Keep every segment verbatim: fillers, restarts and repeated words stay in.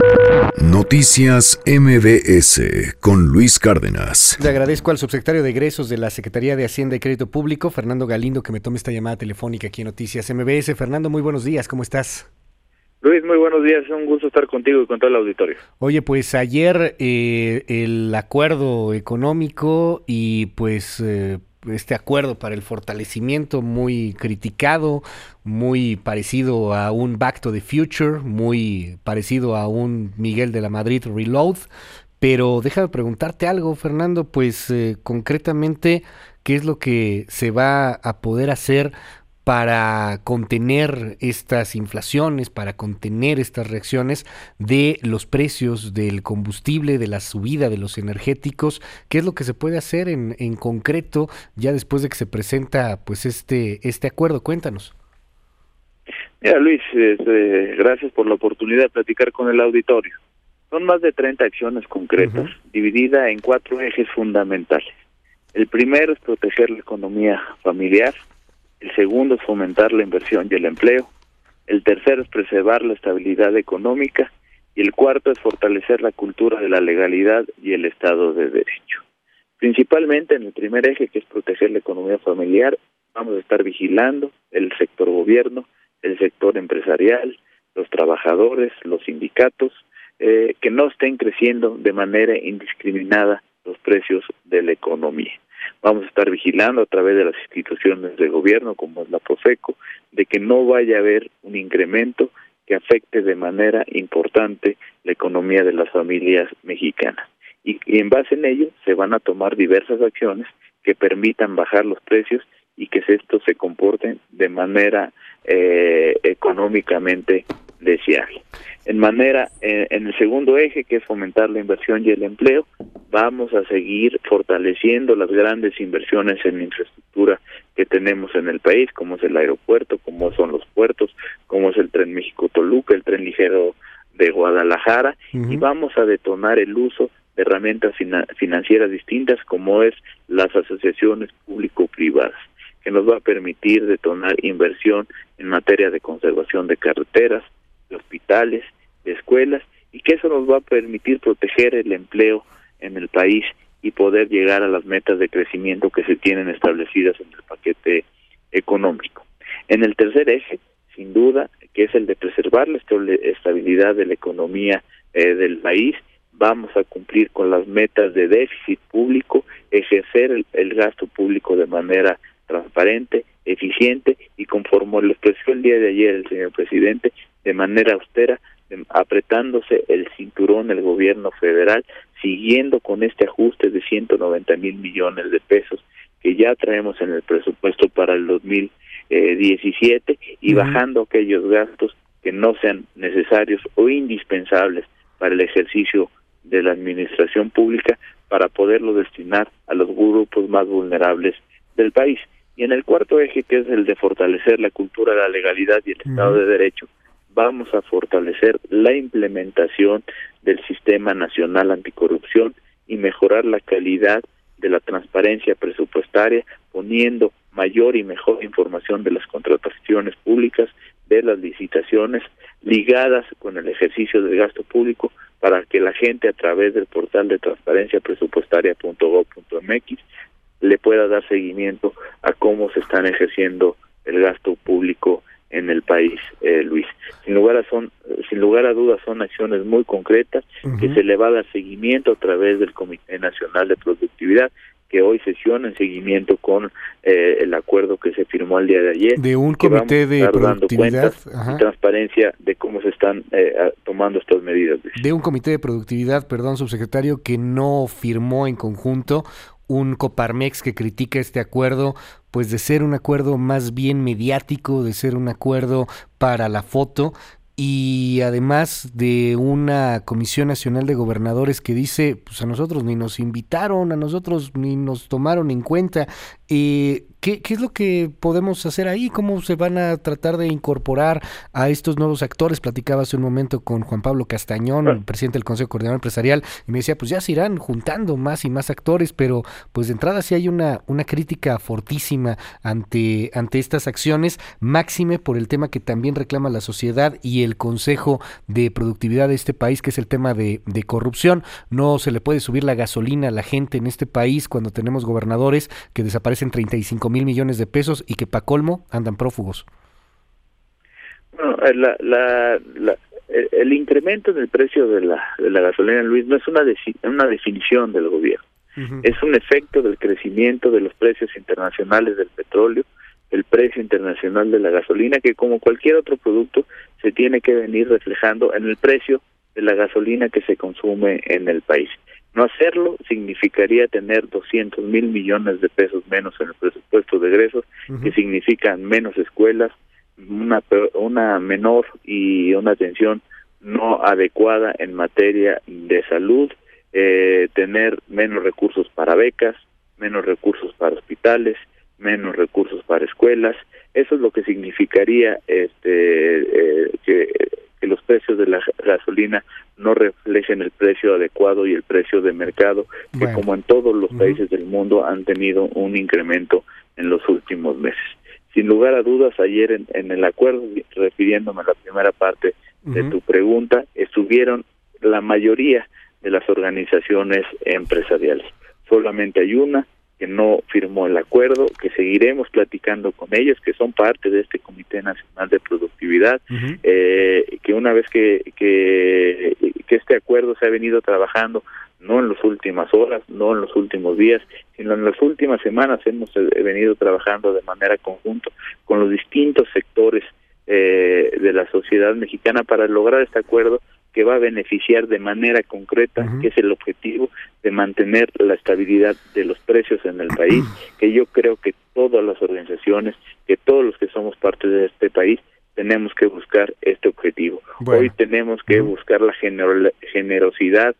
Noticias M B S con Luis Cárdenas. Le agradezco al subsecretario de Egresos de la Secretaría de Hacienda y Crédito Público, Fernando Galindo, que me tome esta llamada telefónica aquí en Noticias M B S. Fernando, muy buenos días, ¿cómo estás? Luis, muy buenos días, es un gusto estar contigo y con todo el auditorio. Oye, pues ayer eh, el acuerdo económico y pues eh, este acuerdo para el fortalecimiento muy criticado, muy parecido a un Back to the Future, muy parecido a un Miguel de la Madrid Reload, pero déjame preguntarte algo, Fernando, pues eh, concretamente, ¿qué es lo que se va a poder hacer para contener estas inflaciones, para contener estas reacciones de los precios del combustible, de la subida de los energéticos? ¿Qué es lo que se puede hacer en, en concreto ya después de que se presenta pues este, este acuerdo? Cuéntanos. Mira, Luis, este, gracias por la oportunidad de platicar con el auditorio. Son más de treinta acciones concretas, uh-huh. divididas en cuatro ejes fundamentales. El primero es proteger la economía familiar. El segundo es fomentar la inversión y el empleo. El tercero es preservar la estabilidad económica. Y el cuarto es fortalecer la cultura de la legalidad y el Estado de Derecho. Principalmente en el primer eje, que es proteger la economía familiar, vamos a estar vigilando el sector gobierno, el sector empresarial, los trabajadores, los sindicatos, eh, que no estén creciendo de manera indiscriminada los precios de la economía. Vamos a estar vigilando a través de las instituciones de gobierno, como es la Profeco, de que no vaya a haber un incremento que afecte de manera importante la economía de las familias mexicanas. Y, y en base en ello se van a tomar diversas acciones que permitan bajar los precios y que estos se comporten de manera eh, económicamente deseable. En manera, eh, en el segundo eje, que es fomentar la inversión y el empleo, vamos a seguir fortaleciendo las grandes inversiones en infraestructura que tenemos en el país, como es el aeropuerto, como son los puertos, como es el Tren México-Toluca, el Tren Ligero de Guadalajara, uh-huh. y vamos a detonar el uso de herramientas fina- financieras distintas, como es las asociaciones público-privadas, que nos va a permitir detonar inversión en materia de conservación de carreteras, de hospitales, de escuelas, y que eso nos va a permitir proteger el empleo en el país y poder llegar a las metas de crecimiento que se tienen establecidas en el paquete económico. En el tercer eje, sin duda, que es el de preservar la estabilidad de la economía eh, del país, vamos a cumplir con las metas de déficit público, ejercer el, el gasto público de manera transparente, eficiente y conforme lo expresó el día de ayer el señor presidente, de manera austera, de, apretándose el cinturón el gobierno federal, siguiendo con este ajuste de ciento noventa mil millones de pesos que ya traemos en el presupuesto para el dos mil diecisiete y uh-huh. bajando aquellos gastos que no sean necesarios o indispensables para el ejercicio de la administración pública, para poderlo destinar a los grupos más vulnerables del país. Y en el cuarto eje, que es el de fortalecer la cultura de la legalidad y el uh-huh. Estado de Derecho, vamos a fortalecer la implementación del Sistema Nacional Anticorrupción y mejorar la calidad de la transparencia presupuestaria, poniendo mayor y mejor información de las contrataciones públicas, de las licitaciones, ligadas con el ejercicio del gasto público, para que la gente a través del portal de transparencia presupuestaria punto gob punto m x le pueda dar seguimiento a cómo se están ejerciendo el gasto público en el país, eh, Luis. Sin lugar a son, sin lugar a dudas son acciones muy concretas uh-huh. que se le va a dar seguimiento a través del Comité Nacional de Productividad, que hoy sesiona en seguimiento con eh, el acuerdo que se firmó el día de ayer. De un comité de productividad. Y transparencia de cómo se están eh, tomando estas medidas. De un comité de productividad, perdón, subsecretario, que no firmó en conjunto un Coparmex que critica este acuerdo, pues de ser un acuerdo más bien mediático, de ser un acuerdo para la foto, y además de una Comisión Nacional de Gobernadores que dice, pues a nosotros ni nos invitaron, a nosotros ni nos tomaron en cuenta Eh, ¿qué, ¿Qué es lo que podemos hacer ahí? ¿Cómo se van a tratar de incorporar a estos nuevos actores? Platicaba hace un momento con Juan Pablo Castañón, el presidente del Consejo Coordinador Empresarial, y me decía, pues ya se irán juntando más y más actores, pero pues de entrada sí hay una, una crítica fortísima ante, ante estas acciones, máxime por el tema que también reclama la sociedad y el Consejo de Productividad de este país, que es el tema de, de corrupción. No se le puede subir la gasolina a la gente en este país cuando tenemos gobernadores que desaparecen treinta y cinco mil millones de pesos y que pa' colmo andan prófugos. Bueno, la, la, la, el, el incremento en el precio de la, de la gasolina, Luis, no es una, de, una definición del gobierno. Uh-huh. Es un efecto del crecimiento de los precios internacionales del petróleo, el precio internacional de la gasolina, que como cualquier otro producto se tiene que venir reflejando en el precio de la gasolina que se consume en el país. No hacerlo significaría tener doscientos mil millones de pesos menos en el presupuesto de egresos, uh-huh. que significan menos escuelas, una una menor y una atención no adecuada en materia de salud, eh, tener menos recursos para becas, menos recursos para hospitales, menos recursos para escuelas. Eso es lo que significaría este eh, que que los precios de la gasolina no reflejen el precio adecuado y el precio de mercado, que bueno. como en todos los uh-huh. países del mundo han tenido un incremento en los últimos meses. Sin lugar a dudas, ayer en, en el acuerdo, refiriéndome a la primera parte uh-huh. de tu pregunta, estuvieron la mayoría de las organizaciones empresariales. Solamente hay una que no firmó el acuerdo, que seguiremos platicando con ellos, que son parte de este Comité Nacional de Productividad, uh-huh. eh, que una vez que, que, que este acuerdo se ha venido trabajando, no en las últimas horas, no en los últimos días, sino en las últimas semanas hemos venido trabajando de manera conjunta con los distintos sectores eh, de la sociedad mexicana para lograr este acuerdo que va a beneficiar de manera concreta, uh-huh. que es el objetivo de mantener la estabilidad de los precios en el país, que yo creo que todas las organizaciones, que todos los que somos parte de este país, tenemos que buscar este objetivo. Bueno. Hoy tenemos que uh-huh. buscar la gener- generosidad,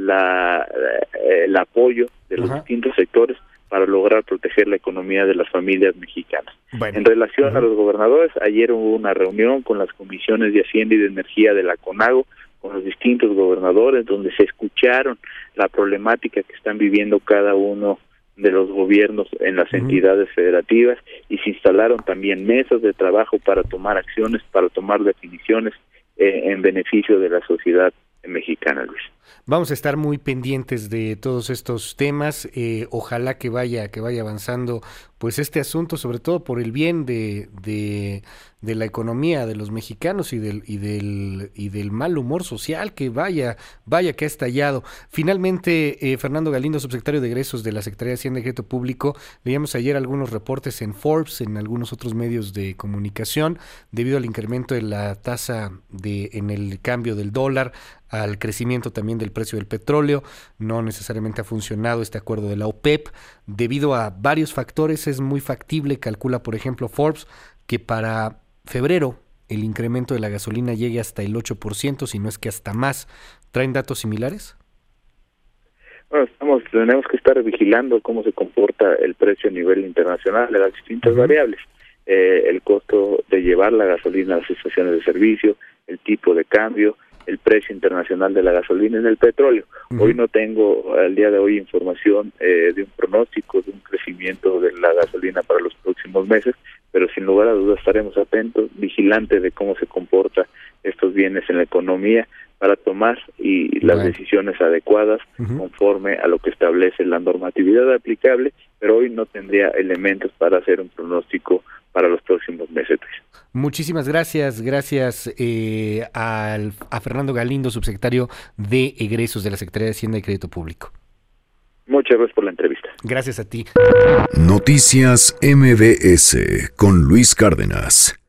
la el apoyo de los uh-huh. distintos sectores para lograr proteger la economía de las familias mexicanas. Bueno. En relación uh-huh. a los gobernadores, ayer hubo una reunión con las comisiones de Hacienda y de Energía de la CONAGO, con los distintos gobernadores, donde se escucharon la problemática que están viviendo cada uno de los gobiernos en las uh-huh. entidades federativas, y se instalaron también mesas de trabajo para tomar acciones, para tomar definiciones eh, en beneficio de la sociedad mexicana, Luis. Vamos a estar muy pendientes de todos estos temas, eh, ojalá que vaya que vaya avanzando pues este asunto, sobre todo por el bien de, de, de la economía de los mexicanos y del y del y del mal humor social que vaya vaya que ha estallado. Finalmente, eh, Fernando Galindo, subsecretario de Egresos de la Secretaría de Hacienda y Crédito Público, leíamos ayer algunos reportes en Forbes, en algunos otros medios de comunicación, debido al incremento de la tasa de en el cambio del dólar, al crecimiento también del precio del petróleo. No necesariamente ha funcionado este acuerdo de la OPEP. Debido a varios factores, es muy factible, calcula por ejemplo Forbes, que para febrero el incremento de la gasolina llegue hasta el ocho por ciento, si no es que hasta más. ¿Traen datos similares? Bueno, estamos, tenemos que estar vigilando cómo se comporta el precio a nivel internacional de las distintas uh-huh. variables. Eh, el costo de llevar la gasolina a las estaciones de servicio, el tipo de cambio, el precio internacional de la gasolina y del petróleo. Uh-huh. Hoy no tengo, al día de hoy, información eh, de un pronóstico de un crecimiento de la gasolina para los próximos meses, pero sin lugar a dudas estaremos atentos, vigilantes de cómo se comporta estos bienes en la economía para tomar y las bueno. decisiones adecuadas uh-huh. conforme a lo que establece la normatividad aplicable, pero hoy no tendría elementos para hacer un pronóstico para los próximos meses. Muchísimas gracias, gracias eh, al, a Fernando Galindo, subsecretario de Egresos de la Secretaría de Hacienda y Crédito Público. Muchas gracias por la entrevista. Gracias a ti. Noticias M B S con Luis Cárdenas.